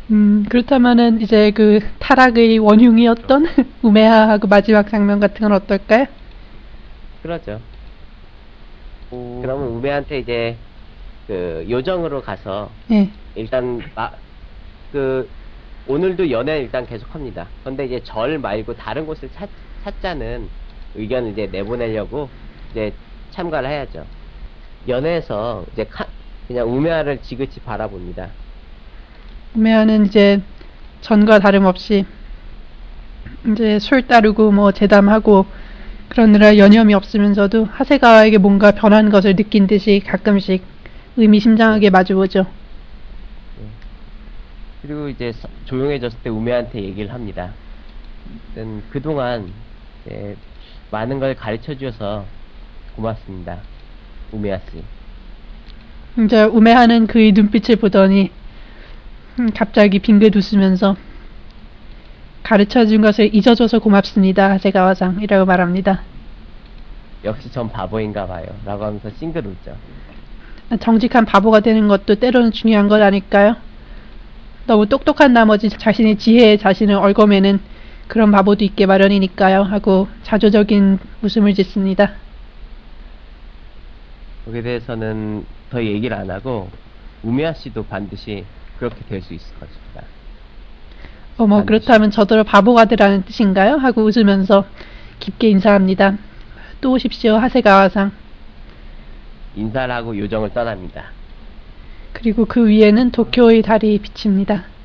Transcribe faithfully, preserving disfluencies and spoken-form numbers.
음, 그렇다면은 이제 그 타락의 원흉이었던 우메하하고 마지막 장면 같은 건 어떨까요? 그러죠. 오, 그러면 우메한테 이제 그 요정으로 가서 예. 일단 마, 그 오늘도 연애 일단 계속합니다. 그런데 이제 절 말고 다른 곳을 찾, 찾자는 의견을 이제 내보내려고 이제 참가를 해야죠. 연애에서 이제 카, 그냥 우메아를 지그치 바라봅니다. 우메하는 이제 전과 다름없이 이제 술 따르고 뭐 재담하고 그러느라 여념이 없으면서도 하세가와에게 뭔가 변한 것을 느낀 듯이 가끔씩 의미심장하게 마주보죠. 그리고 이제 서- 조용해졌을 때 우메한테 얘기를 합니다. 음, 그동안 이제 많은 걸 가르쳐 주셔서 고맙습니다. 우메아 씨. 이제 우메하는 그의 눈빛을 보더니 음, 갑자기 빙긋 웃으면서 가르쳐준 것을 잊어줘서 고맙습니다. 하세가와상 이라고 말합니다. 역시 전 바보인가 봐요. 라고 하면서 싱글 웃죠. 정직한 바보가 되는 것도 때로는 중요한 것 아닐까요? 너무 똑똑한 나머지 자신의 지혜에 자신을 얽어매는 그런 바보도 있게 마련이니까요. 하고 자조적인 웃음을 짓습니다. 거기에 대해서는 더 얘기를 안 하고 우메아 씨도 반드시 그렇게 될 수 있을 것입니다. 어머 반드시. 그렇다면 저더러 바보가 되라는 뜻인가요? 하고 웃으면서 깊게 인사합니다. 또 오십시오. 하세가와상. 인사를 하고 요정을 떠납니다. 그리고 그 위에는 도쿄의 달이 비칩니다.